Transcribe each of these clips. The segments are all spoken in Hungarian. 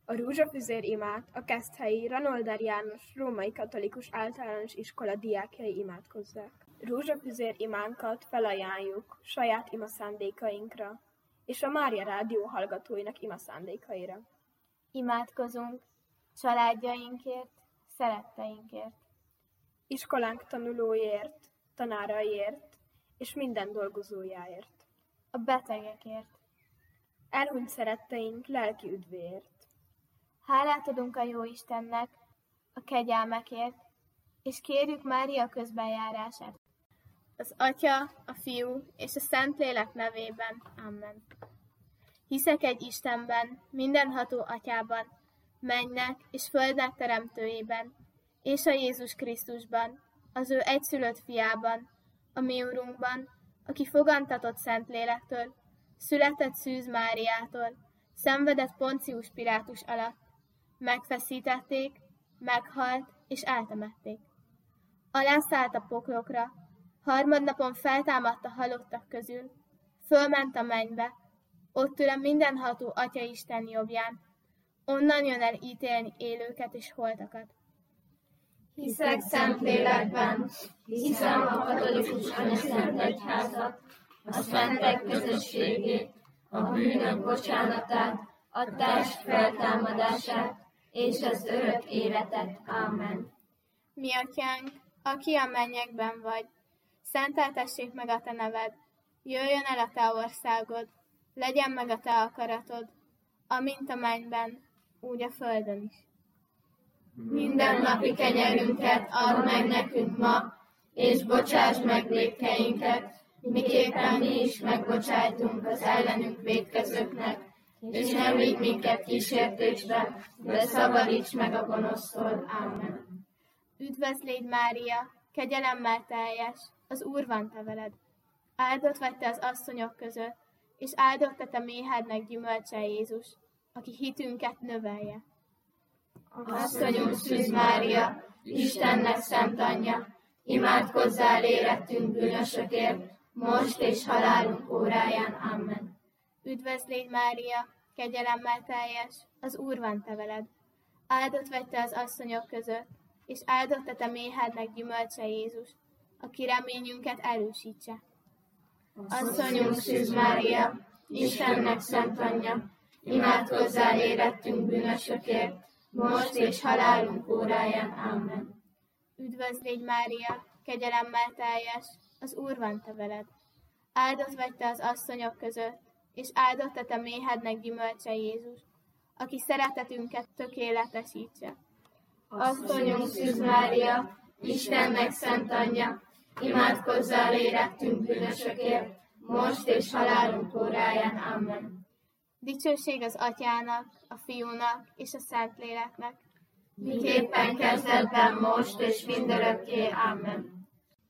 A Rózsafüzér imát a Keszthelyi Ranolder János Római Katolikus Általános Iskola diákjai imádkozzák. Rózsafüzér imánkat felajánljuk saját imaszándékainkra és a Mária Rádió hallgatóinak imaszándékaira. Imádkozunk családjainkért, szeretteinkért, iskolánk tanulóiért, tanáraiért és minden dolgozójáért, a betegekért, elhunyt szeretteink lelki üdvéért. Hálát adunk a Jóistennek a kegyelmekért, és kérjük Mária közbenjárását. Az Atya, a Fiú és a Szentlélek nevében. Amen. Hiszek egy Istenben, mindenható Atyában, mennynek és földnek teremtőjében, és a Jézus Krisztusban, az ő egyszülött fiában, a mi Urunkban, aki fogantatott Szentlélektől, született Szűz Máriától, szenvedett Poncius Pilátus alatt, megfeszítették, meghalt és eltemették. Alászállt a poklokra, harmadnapon feltámadt a halottak közül, fölment a mennybe, ott ül a mindenható Atya Isten jobbján, onnan jön el ítélni élőket és holtakat. Hiszek Szentlélekben, hiszem a katolikus anyaszent egyházat, a szentek közösségét, a bűnök bocsánatát, a test feltámadását és az örök életet. Amen. Mi Atyánk, aki a mennyekben vagy, szenteltessék meg a te neved, jöjjön el a te országod, legyen meg a te akaratod, amint a mennyben, úgy a földön is. Minden kenyerünket add meg nekünk ma, és bocsáss meg vétkeinket, miképpen mi is megbocsájtunk az ellenünk vétkezőknek, és ne vigy minket kísértésbe, de szabadíts meg a gonosztól. Amen. Üdvözlégy Mária, kegyelemmel teljes, az Úr van te veled. Áldott vagy te az asszonyok között, és áldott a te méhednek gyümölcse Jézus, aki hitünket növelje. Asszonyunk Szűz Mária, Istennek szent anyja, imádkozzál érettünk bűnösökért, most és halálunk óráján. Amen. Üdvözlégy Mária, kegyelemmel teljes, az Úr van te veled. Áldott vagy te az asszonyok között, és áldott a te méhednek gyümölcse Jézus, aki reményünket erősítse. Asszonyunk Szűz Mária, Istennek szent anyja, imádkozzál érettünk bűnösökért, most és halálunk óráján. Amen. Üdvözlégy Mária, kegyelemmel teljes, az Úr van te veled. Áldott vagy te az asszonyok között, és áldott a te méhednek gyümölcse Jézus, aki szeretetünket tökéletesítse. Asszonyunk Szűz Mária, Istennek szent anyja, imádkozzál érettünk bűnösökért, most és halálunk óráján. Amen. Dicsőség az Atyának, a Fiúnak és a Szentléleknek, miképpen kezdetben, most és mindörökké. Amen.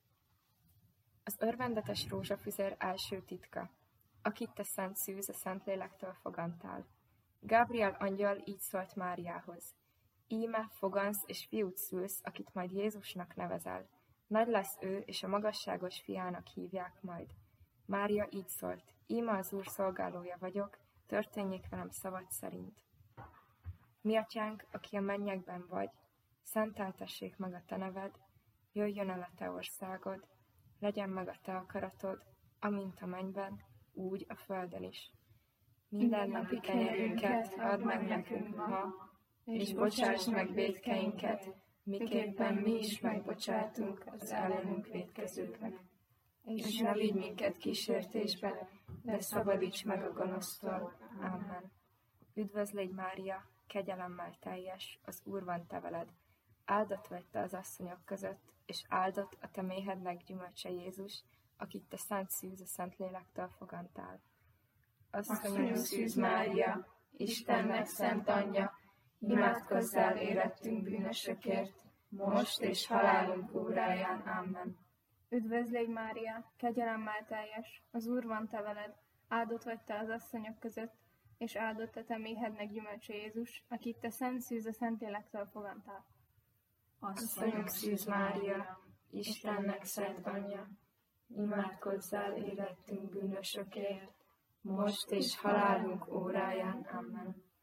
Az örvendetes rózsafüzér első titka, akit te Szent Szűz a Szentlélektől fogantál. Gabriel angyal így szólt Máriához: íme fogansz és fiút szülsz, akit majd Jézusnak nevezel. Nagy lesz ő, és a magasságos fiának hívják majd. Mária így szólt: íme az Úr szolgálója vagyok, történjék velem szavad szerint. Mi Atyánk, aki a mennyekben vagy, szenteltessék meg a te neved, jöjjön el a te országod, legyen meg a te akaratod, amint a mennyben, úgy a földön is. Mindennapi kenyerünket add meg nekünk ma, és bocsáss meg vétkeinket, miképpen mi is megbocsátunk az ellenünk vétkezőknek. És ne vigy minket kísértésbe, de szabadíts meg a gonosztól. Amen. Üdvözlégy Mária, kegyelemmel teljes, az Úr van te veled. Áldott vagy te az asszonyok között, és áldott a te méhednek gyümölcse Jézus, akit te Szent Szűz a Szentlélektől fogantál. Asszonyunk Szűz Mária, Istennek szent anyja, imádkozzál érettünk bűnösökért, most és halálunk óráján. Amen. Üdvözlégy Mária, kegyelemmel teljes, az Úr van te veled, áldott vagy te az asszonyok között, és áldott a te méhednek gyümölcse Jézus, akit te Szent Szűz a Szentlélektől fogantál. Asszonyunk Szűz Mária, Istennek szent anyja, imádkozzál érettünk bűnösökért, most és halálunk óráján. Amen.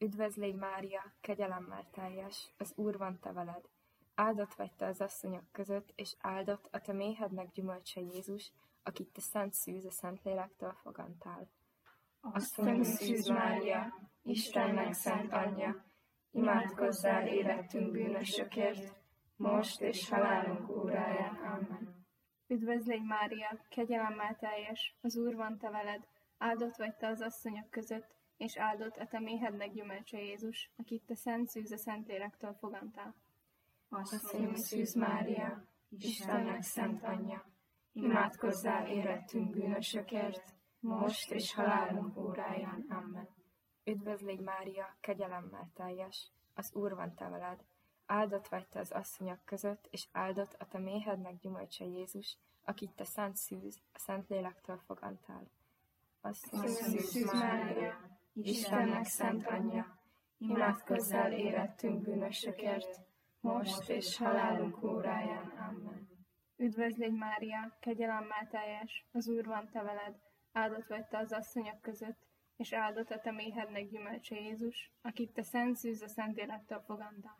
Üdvözl légy Mária, kegyelemmel teljes, az Úr van te veled. Áldott vagy te az asszonyok között, és áldott a te méhednek gyümölcse Jézus, akit te szent szűz a Szentlélektől fogantál. Asszonyunk szűz Mária, Istennek szent anyja, imádkozzál érettünk bűnösökért, most és halálunk óráján. Amen. Üdvözl légy Mária, kegyelemmel teljes, az Úr van te veled, áldott vagy te az asszonyok között, és áldott a te méhednek gyümölcse Jézus, akit te szent szűz a Szentlélektől fogantál. Asszonyunk szűz Mária, Istennek szent anyja, imádkozzál érettünk bűnösökért, most és halálunk óráján. Amen. Üdvözl légy Mária, kegyelemmel teljes, az Úr van te veled, áldott vagy te az asszonyok között, és áldott a te méhednek gyümölcse Jézus, akit te szent szűz a Szentlélektől fogantál. Asszonyunk szűz Mária, Istennek szent anyja, imádkozzál érettünk bűnösökért, most és halálunk óráján. Amen. Üdvözl légy Mária, kegyelemmel teljes, az Úr van te veled, áldott vagy te az asszonyok között, és áldott a te méhednek gyümölcse Jézus, akit te szent szűz a Szentlélektől fogantál.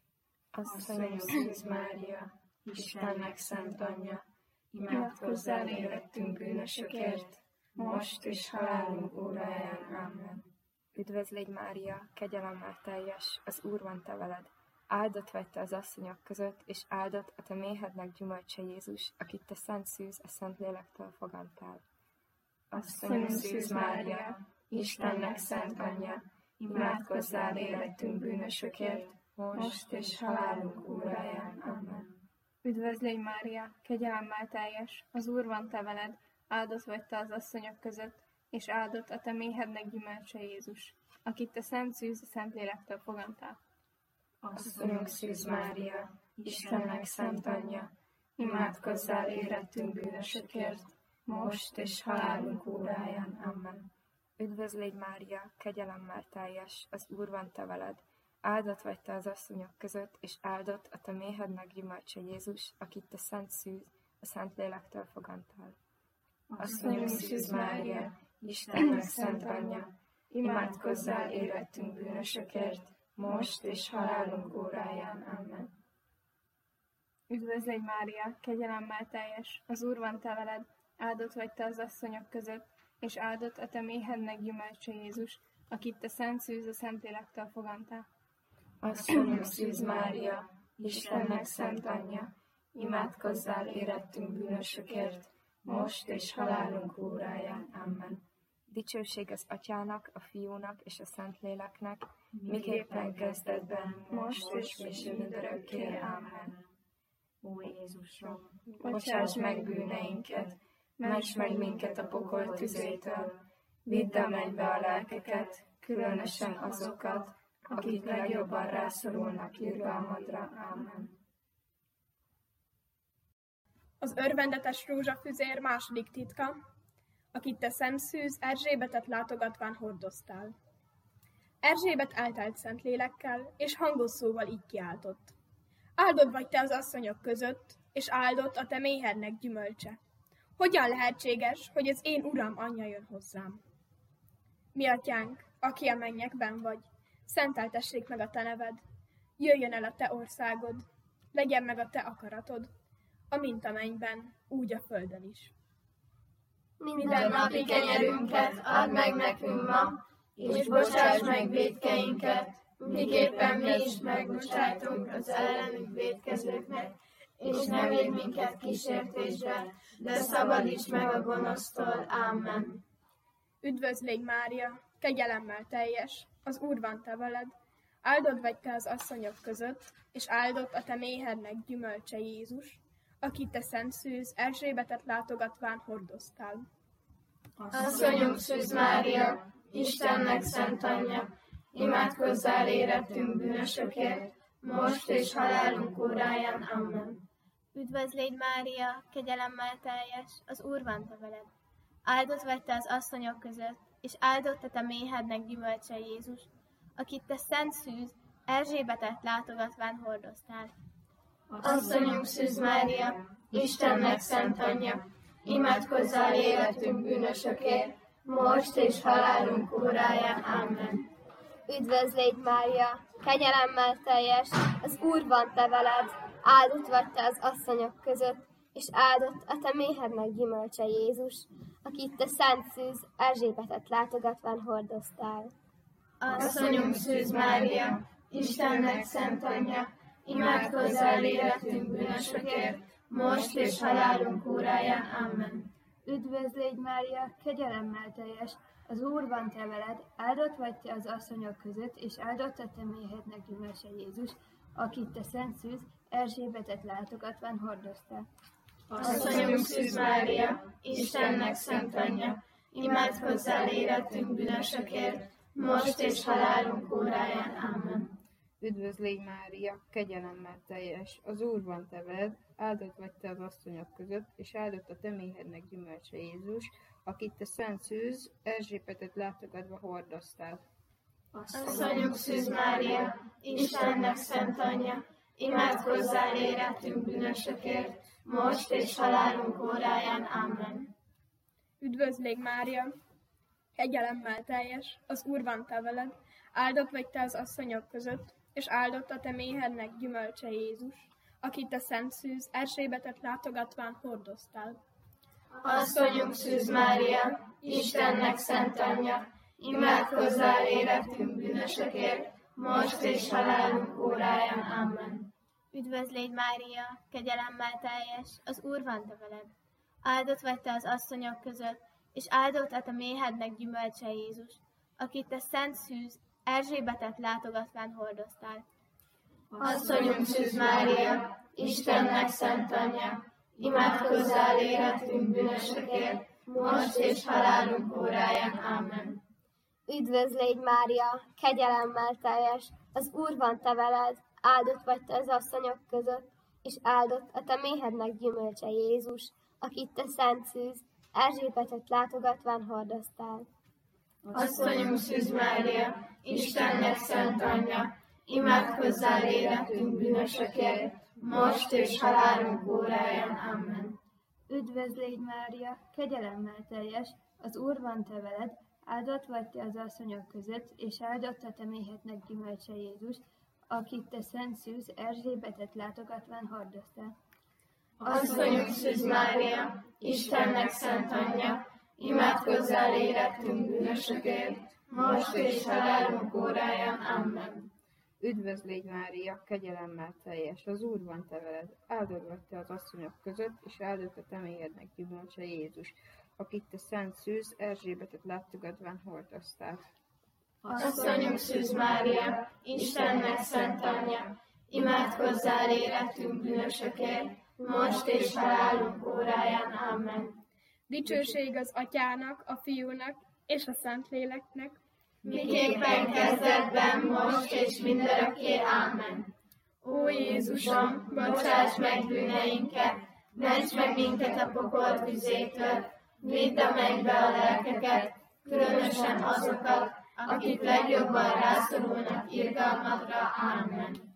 Asszonyunk szűz Mária, Istennek szent anyja, imádkozzál érettünk bűnösökért, most és halálunk óráján. Amen. Üdvözl légy Mária, kegyelemmel teljes, az Úr van te veled, áldott vagy te az asszonyok között, és áldott a te méhednek gyümölcse Jézus, akit te szent szűz a Szentlélektől fogantál. Asszonyunk szűz Mária, Istennek szent anyja, imádkozzál érettünk bűnösökért, most és halálunk óráján. Amen. Üdvözl légy Mária, kegyelemmel teljes, az Úr van te veled, áldott vagy te az asszonyok között, és áldott a te méhednek gyümölcse Jézus, akit te szent szűz a Szentlélektől fogantál. Asszonyunk szűz Mária, Istennek szent anyja, imádkozzál érettünk bűnösökért, most és halálunk óráján. Amen. Üdvözl légy Mária, kegyelemmel teljes, az Úr van te veled, áldott vagy te az asszonyok között, és áldott a te méhednek gyümölcse Jézus, akit te szent szűz a Szentlélektől fogantál. Asszonyunk szűz Mária, Istennek szent anyja, imádkozzál érettünk bűnösökért, most és halálunk óráján. Amen. Üdvözl légy Mária, kegyelemmel teljes, az Úr van te veled, áldott vagy te az asszonyok között, és áldott a te méhednek gyümölcse Jézus, akit te szent szűz a Szentlélektől fogantál. Asszonyunk szűz Mária, Istennek szent anyja, imádkozzál érettünk bűnösökért, most és halálunk óráján. Amen. Dicsőség az Atyának, a Fiúnak és a Szentléleknek, miképpen kezdetben, most és mindörökké. Amen. Ó Jézusom, bocsáss meg bűneinket, ments meg minket a pokol tüzétől, vidd a mennybe a lelkeket, különösen azokat, akik legjobban rászorulnak irgalmadra. Amen. Az örvendetes rózsafüzér második titka, akit te szent szűz Erzsébetet látogatván hordoztál. Erzsébet eltelt Szentlélekkel, és hangos szóval így kiáltott. Áldott vagy te az asszonyok között, és áldott a te méhednek gyümölcse. Hogyan lehetséges, hogy az én Uram anyja jön hozzám? Mi atyánk, aki a mennyekben vagy, szenteltessék meg a te neved, jöjjön el a te országod, legyen meg a te akaratod, amint a mennyben, úgy a földön is. minden napi kenyerünket add meg nekünk ma, és bocsáss meg vétkeinket, miképpen mi is megbocsátunk az ellenünk vétkezőknek, és ne védj minket kísértésbe, de szabadíts meg a gonosztól. Amen. Üdvözl légy Mária, kegyelemmel teljes, az Úr van te veled, áldott vagy te az asszonyok között, és áldott a te méhednek gyümölcse Jézus, akit te szent szűz Erzsébetet látogatván hordoztál. Asszonyunk szűz Mária, Istennek szent anyja, imádkozzál érettünk bűnösökért, most és halálunk óráján. Amen. Üdvözl légy Mária, kegyelemmel teljes, az Úr van te veled. Áldott vagy te az asszonyok között, és áldott a te méhednek gyümölcse Jézus, akit te szent szűz Erzsébetet látogatván hordoztál. Asszonyunk szűz Mária, Istennek szent anyja, imádkozzál életünk bűnösökért, most és halálunk óráján. Amen. Üdvözl légy, Mária, kegyelemmel teljes, az Úr van te veled, áldott vagy te az asszonyok között, és áldott a te méhednek gyümölcse Jézus, akit te szent szűz Erzsébetet látogatván hordoztál. Asszonyunk Szűz Mária, Istennek szent anyja, imádkozzál életünk bűnösökért, most és halálunk óráján. Amen. Üdvözl légy, Mária, kegyelemmel teljes, az Úr van te veled, áldott vagy te az asszonyok között, és áldott a te méhednek gyümölcse Jézus, akit te szent szűz Erzsébetet látogatván hordoztál. Asszonyunk Szűz Mária, Istennek szent anyja, imádkozzál életünk bűnösökért, most és halálunk óráján. Amen. Üdvözl légy, Mária, kegyelemmel teljes, az Úr van te veled, áldott vagy te az asszonyok között, és áldott a te méhednek gyümölcse Jézus, akit te szent szűz Erzsébetet látogatva hordoztál. Asszonyunk Szűz Mária, Istennek szent anyja, imádkozzál életünk bűnösökért, most és halálunk óráján. Amen. Üdvözl légy, Mária, kegyelemmel teljes, az Úr van te veled, áldott vagy te az asszonyok között, és áldott a te méhednek gyümölcse Jézus, akit te szent szűz Erzsébetet látogatván hordoztál. Asszonyunk Szűz Mária, Istennek szent anyja, imádkozzál életünk bűnösökért, most és halálunk óráján. Amen. Üdvözl légy, Mária, kegyelemmel teljes, az Úr van te veled, áldott vagy te az asszonyok között, és áldott a te méhednek gyümölcse Jézus, akit te szent szűz Erzsébetet látogatván hordoztál. Asszonyunk Szűz Mária, Istennek szent anyja, imádkozzál életünk bűnösökért, most és halálunk óráján. Amen. Üdvözl légy, Mária, kegyelemmel teljes, az Úr van te veled, áldott vagy te az asszonyok között, és áldott a te méhednek gyümölcse Jézus, akit te szent szűz Erzsébetet látogatván hordoztál. Asszonyunk Szűz Mária, Istennek szent anyja, imádkozzál életünk bűnösökért, most és halálunk óráján. Amen. Üdvözl légy, Mária, kegyelemmel teljes, az Úr van te veled, áldott vagy te az asszonyok között, és áldott a te méhednek gyümölcse Jézus, akit te szent szűz Erzsébetet látogatván hordoztál. Asszonyunk Szűz Mária, Istennek szent anyja, imádkozzál életünk bűnösökért, most és halálunk óráján. Amen. Üdvözl légy, Mária, kegyelemmel teljes, az Úr van te veled, áldott vagy te az asszonyok között, és áldott a te méhednek gyümölcse Jézus, akit te szent szűz Erzsébetet látogatván hordoztál. Asszonyunk Szűz Mária, Istennek szent anyja, imádkozzál életünk bűnösökért, most és halálunk óráján. Amen. Dicsőség az Atyának, a Fiúnak és a Szentléleknek, miképpen kezdetben, most és mindörökké. Amen. Ó Jézusom, bocsáss meg bűneinket, ments meg minket a pokol tüzétől, vidd a mennybe a lelkeket, különösen azokat, akik legjobban rászorulnak irgalmadra. Amen.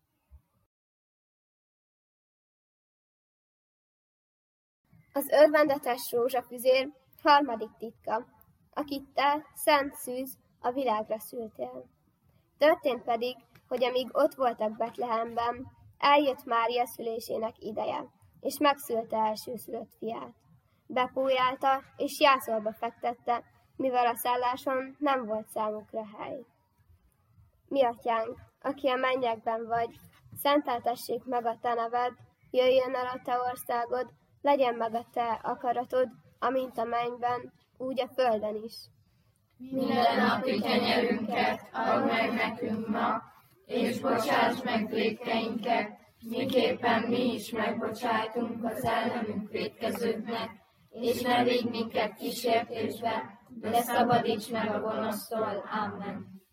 Az örvendetes rózsafüzér harmadik titka, akit te, szent szűz, a világra szültél. Történt pedig, hogy amíg ott voltak Betlehemben, eljött Mária szülésének ideje, és megszülte elsőszülött fiát. Bepújálta, és jászolba fektette, mivel a szálláson nem volt számukra hely. Mi atyánk, aki a mennyekben vagy, szenteltessék meg a te neved, jöjjön el a te országod, legyen meg a te akaratod, amint a mennyben, úgy a földön is. Minden napi kenyerünket add meg nekünk ma, és bocsáss meg vétkeinket, miképpen mi is megbocsájtunk az ellenünk vétkezőknek, és ne vigy minket kísértésbe, de szabadíts meg a gonosztól. Amen.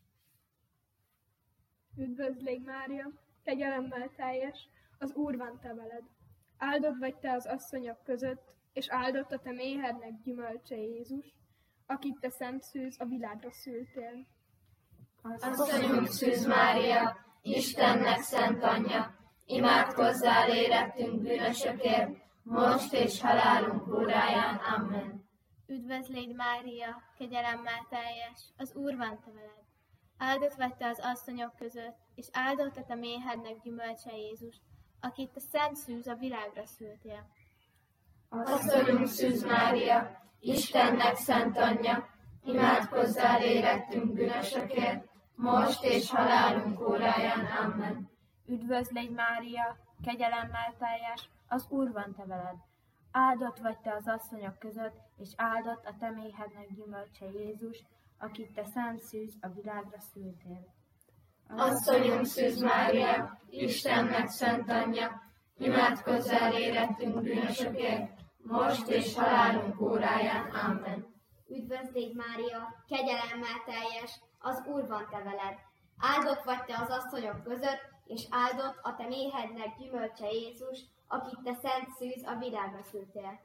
Üdvözl légy, Mária, kegyelemmel teljes, az Úr van te veled. Áldott vagy te az asszonyok között, és áldott a te méhednek gyümölcse Jézus, akit te szent szűz a világra szültél. Asszonyunk Szűz Mária, Istennek szent anyja, imádkozzál érettünk bűnösökért, most és halálunk óráján. Amen. Üdvözl légy, Mária, kegyelemmel teljes, az Úr van te veled. Áldott vagy te az asszonyok között, és áldott a te méhednek gyümölcse Jézus, akit te szent szűz a világra szültél. Asszonyunk Szűz Mária, Istennek szent anyja, imádkozzál érettünk bűnösökért, most és halálunk óráján. Amen. Üdvözl légy Mária, kegyelemmel teljes, az Úr van te veled. Áldott vagy te az asszonyok között, és áldott a te méhednek gyümölcse Jézus, akit te szent szűz a világra szültél. Asszonyunk Szűz Mária, Istennek szent anyja, imádkozzál érettünk bűnösökért, most és halálunk óráján. Amen. Üdvözl légy Mária, kegyelemmel teljes, az Úr van te veled. Áldott vagy te az asszonyok között, és áldott a te méhednek gyümölcse Jézus, akit te szent szűz a világra szültél.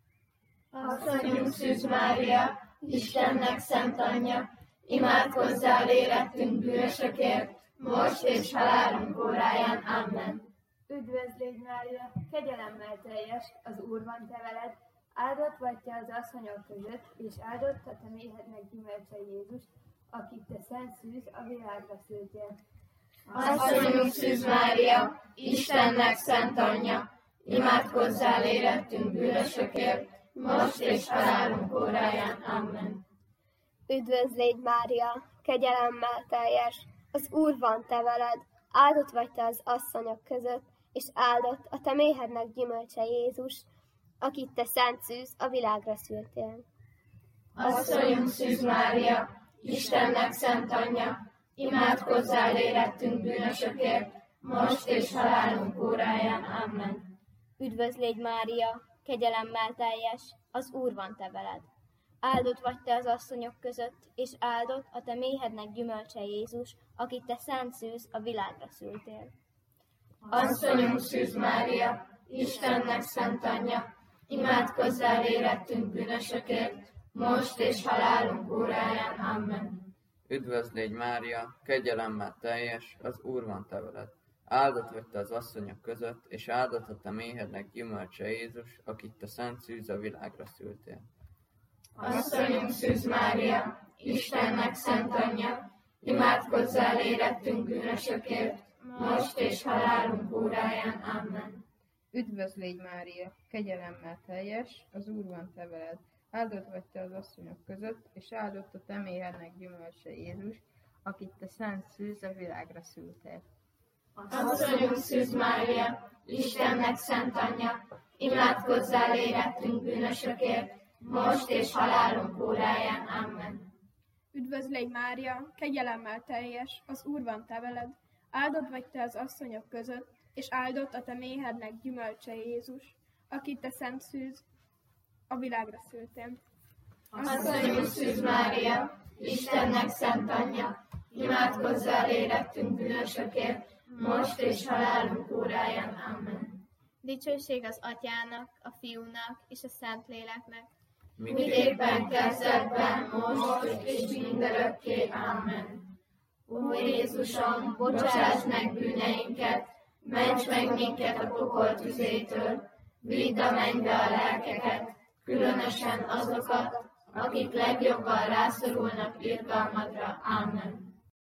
Asszonyunk Szűz Mária, Istennek szent anyja, imádkozzál érettünk bűnösökért, most és halálunk óráján. Amen. Üdvözl légy Mária, kegyelemmel teljes, az Úr van te veled. Áldott vagy te az asszonyok között, és áldott a te méhednek gyümölcse Jézus, akit te szent szűz a világra szültél. Asszonyunk Szűz Mária, Istennek szent anyja, imádkozzál érettünk bűnösökért, most és halálunk óráján. Amen. Üdvözl légy Mária, kegyelemmel teljes, az Úr van te veled. Áldott vagy te az asszonyok között, és áldott a te méhednek gyümölcse Jézus, akit te szent szűz a világra szültél. Asszonyunk Szűz Mária, Istennek szent anyja, imádkozzál érettünk bűnösökért, most és halálunk óráján. Amen. Üdvözl légy Mária, kegyelemmel teljes, az Úr van te veled. Áldott vagy te az asszonyok között, és áldott a te méhednek gyümölcse Jézus, akit te szent szűz a világra szültél. Asszonyunk Szűz Mária, Istennek szent anyja, imádkozzál érettünk bűnösökért, most és halálunk óráján. Amen. Üdvözl légy Mária, kegyelemmel teljes, az Úr van te veled. Áldott vagy te az asszonyok között, és áldott a te méhednek gyümölcse Jézus, akit te szent szűz a világra szültél. Asszonyunk Szűz Mária, Istennek szent anyja, imádkozzál érettünk bűnösökért, most és halálunk óráján. Amen. Üdvözl légy Mária, kegyelemmel teljes, az Úr van te veled. Áldott vagy te az asszonyok között, és áldott a te méhednek gyümölcse Jézus, akit te szent szűz a világra szültél. Asszonyunk Szűz Mária, Istennek szent anyja, imádkozzál érettünk bűnösökért, most és halálunk óráján. Amen. Üdvözl légy Mária, kegyelemmel teljes, az Úr van te veled. Áldott vagy te az asszonyok között, és áldott a te méhednek gyümölcse Jézus, akit te szent szűz a világra szültél. Asszonyunk Szűz Mária, Istennek szent anyja, imádkozzál érettünk bűnösökért, most és halálunk óráján. Amen. Dicsőség az Atyának, a Fiúnak és a Szentléleknek, miképpen kezdetben, most és mindörökké. Amen. Ó Jézusom, bocsáss meg bűneinket, ments meg minket a pokol tüzétől, vidd a mennybe a lelkeket, különösen azokat, akik legjobban rászorulnak irgalmadra. Amen.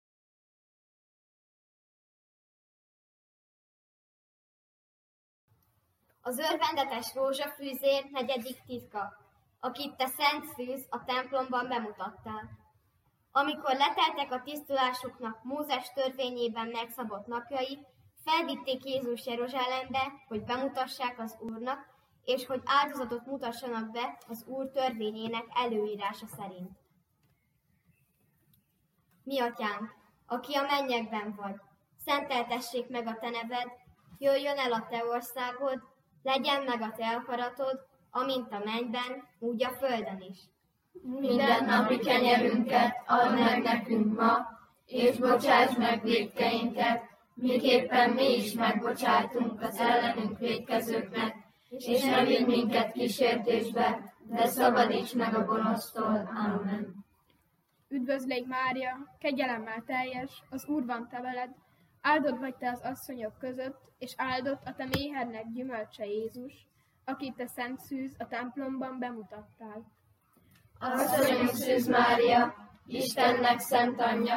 Az örvendetes rózsafűzér 4. titka, akit te szent szűz a templomban bemutattál. Amikor leteltek a tisztulásuknak Mózes törvényében megszabott napjai, felvitték Jézus Jeruzsálembe, hogy bemutassák az Úrnak, és hogy áldozatot mutassanak be az Úr törvényének előírása szerint. Mi atyánk, aki a mennyekben vagy, szenteltessék meg a te neved, jöjjön el a te országod, legyen meg a te akaratod, amint a mennyben, úgy a földön is. Mindennapi kenyerünket add meg nekünk ma, és bocsáss meg vétkeinket, miképpen mi is megbocsátunk az ellenünk vétkezőknek, és ne vigy minket kísértésbe, de szabadíts meg a gonosztól. Amen. Üdvözl légy Mária, kegyelemmel teljes, az Úr van te veled. Áldott vagy te az asszonyok között, és áldott a te méhednek gyümölcse Jézus, akit te szent szűz a templomban bemutattál. Asszonyunk Szűz Mária, Istennek szent anyja,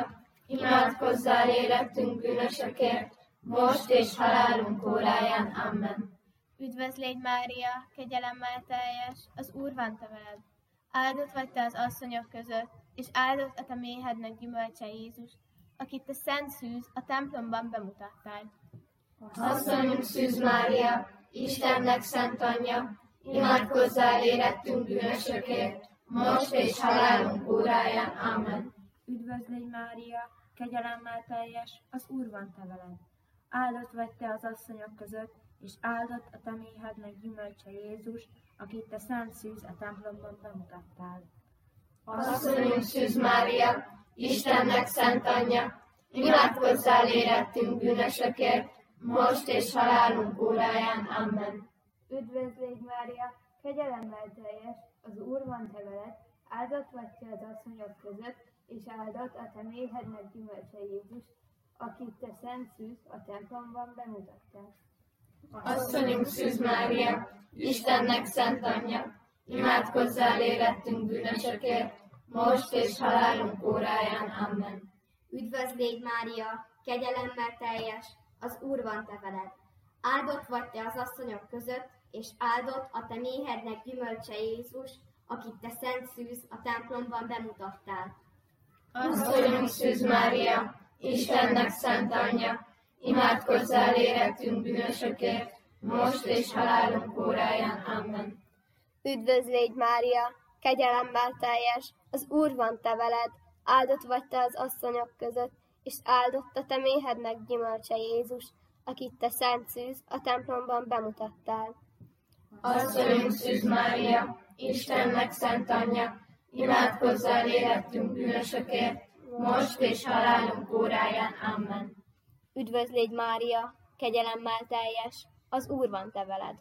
imádkozzál érettünk bűnösökért, most és halálunk óráján. Amen. Üdvözl légy Mária, kegyelemmel teljes, az Úr van te veled. Áldott vagy te az asszonyok között, és áldott a te méhednek gyümölcse Jézus, akit te szent szűz a templomban bemutattál. Asszonyunk Szűz Mária, Istennek szent anyja, imádkozzál érettünk bűnösökért, most és halálunk óráján. Amen. Üdvözl légy Mária, kegyelemmel teljes, az Úr van te veled. Áldott vagy te az asszonyok között, és áldott a te méhednek gyümölcse Jézus, akit te szent szűz a templomban bemutattál. Asszonyunk Szűz Mária, Istennek szent anyja, imádkozzál érettünk bűnösökért, most és halálunk óráján. Amen. Üdvözl légy Mária, kegyelemmel teljes, az Úr van te veled, áldott vagy te az asszonyok között, és áldott a te méhednek gyümölcse Jézus, akit te szent szűz a templomban bemutattál. Asszonyunk Szűz Mária, Istennek szent anyja, imádkozzál érettünk bűnösökért, most és halálunk óráján. Amen. Üdvözl légy Mária, kegyelemmel teljes, az Úr van te veled. Áldott vagy te az asszonyok között, és áldott a te méhednek gyümölcse Jézus, akit te szent szűz a templomban bemutattál. Asszonyunk Szűz Mária, Istennek szent anyja, imádkozzál érettünk bűnösökért, most és halálunk óráján. Amen. Üdvözl légy Mária, kegyelemmel teljes, az Úr van te veled, áldott vagy te az asszonyok között, és áldott a te méhednek gyümölcse Jézus, akit te szent szűz a templomban bemutattál. Asszonyunk Szűz Mária, Istennek szent anyja, imádkozzál érettünk bűnösökért, most és halálunk óráján. Amen. Üdvözl légy Mária, kegyelemmel teljes, az Úr van te veled.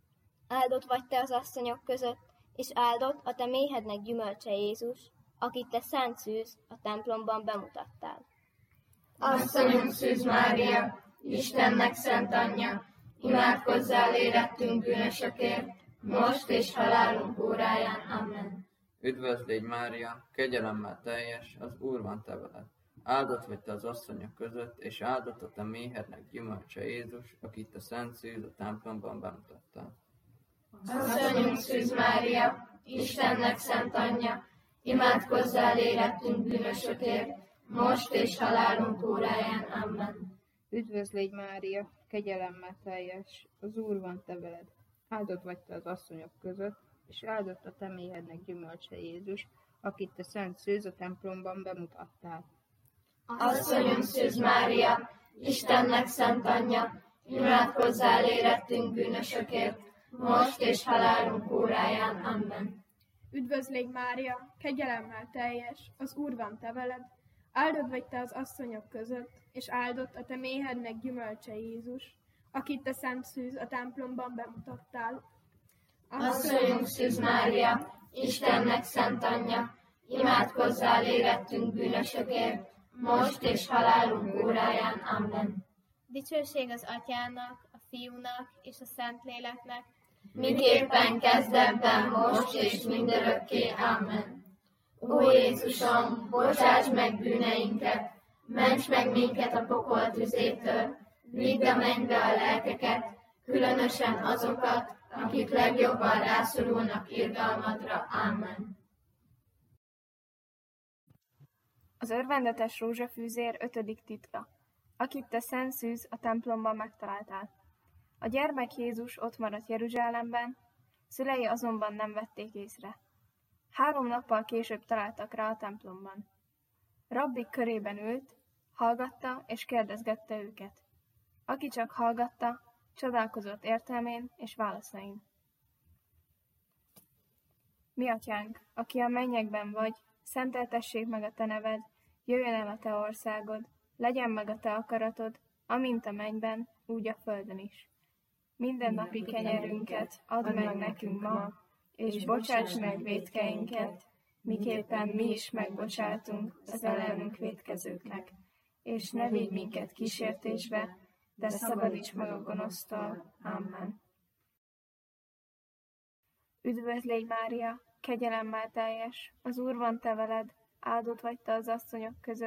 Áldott vagy te az asszonyok között, és áldott a te méhednek gyümölcse Jézus, akit te szent szűz a templomban bemutattál. Asszonyunk Szűz Mária, Istennek szent anyja, imádkozzál érettünk bűnösökért, most és halálunk óráján. Amen. Üdvözl légy Mária, kegyelemmel teljes, az Úr van te veled. Áldott vagy te az asszonyok között, és áldott a te méhednek gyümölcse Jézus, akit te szent szűz a templomban bemutattál. Asszonyunk Szűz Mária, Istennek szent anyja, imádkozzál érettünk bűnösökért, most és halálunk óráján. Amen. Üdvözl légy Mária, kegyelemmel teljes, az Úr van te veled. Áldott vagy te az asszonyok között, és áldott a te méhednek gyümölcse Jézus, akit te szent szűz a templomban bemutattál. Asszonyunk Szűz Mária, Istennek szent anyja, imádkozzál érettünk bűnösökért, most és halálunk óráján. Amen. Üdvözl légy Mária, kegyelemmel teljes, az Úr van te veled, áldott vagy te az asszonyok között, és áldott a te méhednek gyümölcse Jézus, akit te szent szűz a templomban bemutattál. Asszonyunk Szűz Mária, Istennek szent anyja, imádkozzál érettünk bűnösökért, most és halálunk óráján. Amen. Dicsőség az Atyának, a Fiúnak és a Szentléleknek, miképpen kezdetben, most és mindörökké. Amen. Ó Jézusom, bocsáss meg bűneinket, ments meg minket a pokol tüzétől, vidd a mennybe a lelkeket, különösen azokat, akik legjobban rászorulnak irgalmadra. Amen. Az örvendetes rózsafűzér 5. titka, akit te szent szűz a templomban megtaláltál. A gyermek Jézus ott maradt Jeruzsálemben, szülei azonban nem vették észre. 3 nappal később találtak rá a templomban. Rabbik körében ült, hallgatta és kérdezgette őket. Aki csak hallgatta, csodálkozott értelmén és válaszain. Mi atyánk, aki a mennyekben vagy, szenteltessék meg a te neved, jöjjön el a te országod, legyen meg a te akaratod, amint a mennyben, úgy a földön is. Minden napi kenyerünket add meg nekünk ma, és bocsáss meg vétkeinket, miképpen mi is megbocsátunk az ellenünk vétkezőknek. És ne vigy minket kísértésbe, de szabadíts meg a gonosztól. Amen. Üdvözl légy Mária, kegyelemmel teljes, az Úr van te veled, áldott vagy te az asszonyok között,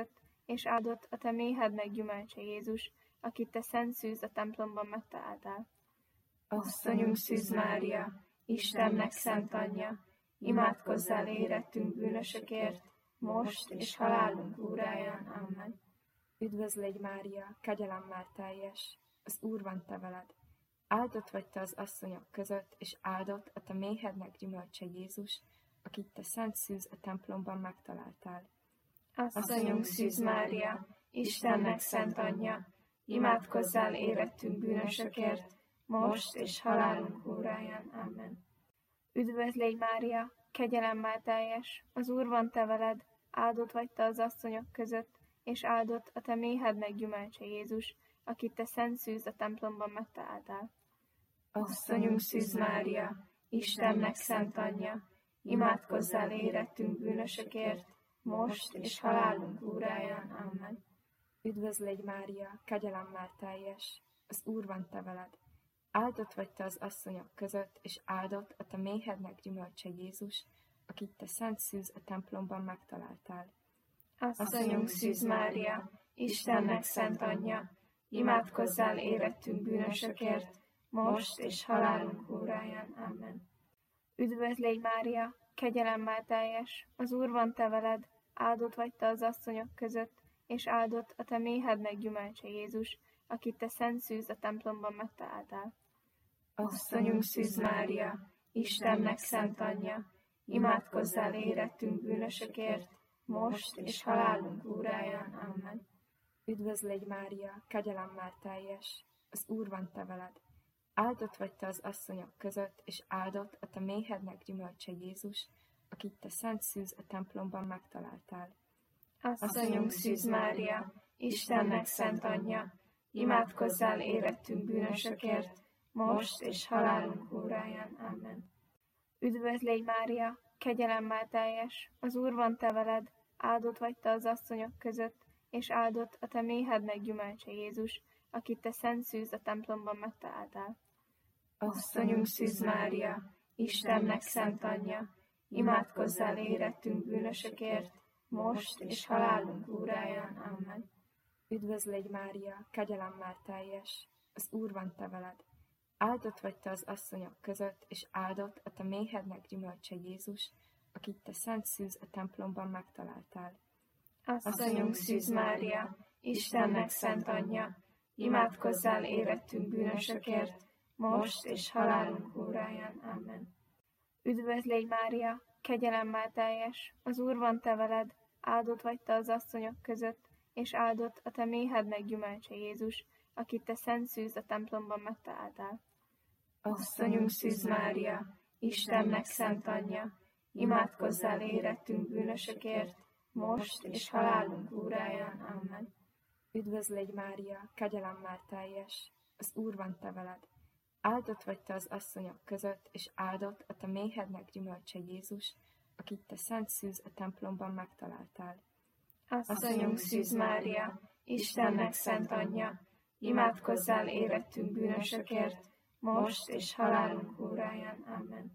és áldott a te méhednek gyümölcse Jézus, akit te szent szűz a templomban megtaláltál. Asszonyunk Szűz Mária, Istennek szent anyja, imádkozzál érettünk bűnösökért, most és halálunk óráján. Amen. Üdvözl légy Mária, kegyelemmel teljes, az Úr van te veled. Áldott vagy te az asszonyok között, és áldott a te méhednek gyümölcse Jézus, akit te szent szűz a templomban megtaláltál. Asszonyunk Szűz Mária, Istennek szent anyja, imádkozzál érettünk bűnösökért, most és halálunk óráján. Amen. Üdvözl légy Mária, kegyelemmel teljes, az Úr van te veled, áldott vagy te az asszonyok között, és áldott a te méhednek gyümölcse Jézus, akit te szent szűz a templomban megtaláltál. Asszonyunk Szűz Mária, Istennek szent anyja, imádkozzál érettünk bűnösökért, most és halálunk óráján. Amen. Üdvözl légy Mária, kegyelemmel teljes, az Úr van te veled, áldott vagy te az asszonyok között, és áldott a te méhednek gyümölcse Jézus, akit te szent szűz a templomban megtaláltál. Asszonyunk Szűz Mária, Istennek szent anyja, imádkozzál érettünk bűnösökért, most és halálunk óráján. Amen. Üdvözl légy Mária, kegyelemmel teljes, az Úr van te veled, áldott vagy te az asszonyok között, és áldott a te méhednek gyümölcse Jézus, akit te szent szűz a templomban megtaláltál. Asszonyunk Szűz Mária, Istennek szent anyja, imádkozzál érettünk bűnösökért, most és halálunk óráján. Amen. Üdvözl légy Mária, kegyelemmel teljes, az Úr van te veled, áldott vagy te az asszonyok között, és áldott a te méhednek gyümölcse Jézus, akit te szent szűz a templomban megtaláltál. Asszonyunk Szűz Mária, Istennek szent anyja, imádkozzál érettünk bűnösökért, most és halálunk óráján. Amen. Üdvözl légy Mária, kegyelemmel teljes, az Úr van te veled, áldott vagy te az asszonyok között, és áldott a te méhednek gyümölcse Jézus, akit te szent szűz a templomban megtaláltál. Asszonyunk Szűz Mária, Istennek szent anyja, imádkozzál érettünk bűnösökért, most és halálunk óráján. Amen. Üdvözl légy Mária, kegyelemmel teljes, az Úr van te veled, áldott vagy te az asszonyok között, és áldott a te méhednek gyümölcse Jézus, akit te szent szűz a templomban megtaláltál. Asszonyunk Szűz Mária, Istennek szent anyja, imádkozzál érettünk bűnösökért, most és halálunk óráján. Amen. Üdvözl légy Mária, kegyelemmel teljes, az Úr van te veled, áldott vagy te az asszonyok között, és áldott a te méhednek gyümölcse Jézus, akit te szent szűz a templomban megtaláltál. Asszonyunk Szűz Mária, Istennek szent anyja, imádkozzál érettünk bűnösökért, most és halálunk óráján. Amen. Üdvözl légy Mária, kegyelemmel teljes, az Úr van te veled, áldott vagy te az asszonyok között, és áldott a te méhednek gyümölcse Jézus, akit te szent szűz a templomban megtaláltál. Asszonyunk Szűz Mária, Istennek szent anyja, imádkozzál érettünk bűnösökért, most és halálunk óráján. Amen.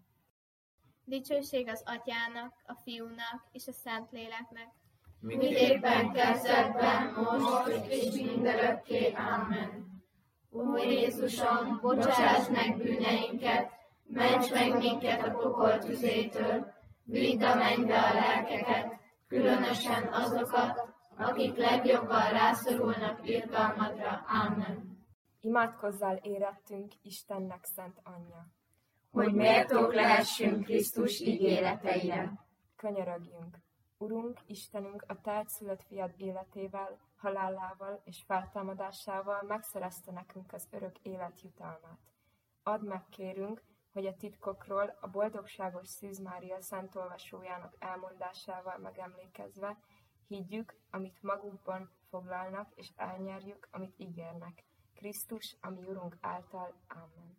Dicsőség az Atyának, a Fiúnak és a Szentléleknek, miképpen kezdetben, most és mindörökké. Amen. Ó Jézusom, bocsáss meg bűneinket, ments meg minket a pokol tüzétől, vidd a mennybe a lelkeket, különösen azokat, akik legjobban rászorulnak irgalmadra. Amen. Imádkozzál érettünk, Istennek szent anyja, hogy méltók lehessünk Krisztus ígéreteire. Könyörögjünk! Urunk, Istenünk, a te egyszülött fiad életével, halálával és feltámadásával megszerezte nekünk az örök élet jutalmát. Add meg, kérünk, hogy a titkokról a boldogságos Szűz Mária szent olvasójának elmondásával megemlékezve higgyük, amit magukban foglalnak, és elnyerjük, amit ígérnek. Krisztus, ami Urunk által. Amen.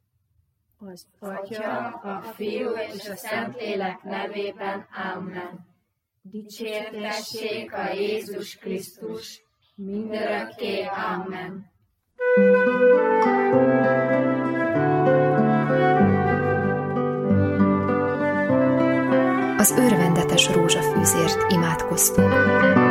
Az Atya, a Fiú és a Szentlélek nevében. Amen. Dicsértessék a Jézus Krisztus, mindörökké. Amen. Az örvendetes rózsafűzért imádkoztunk.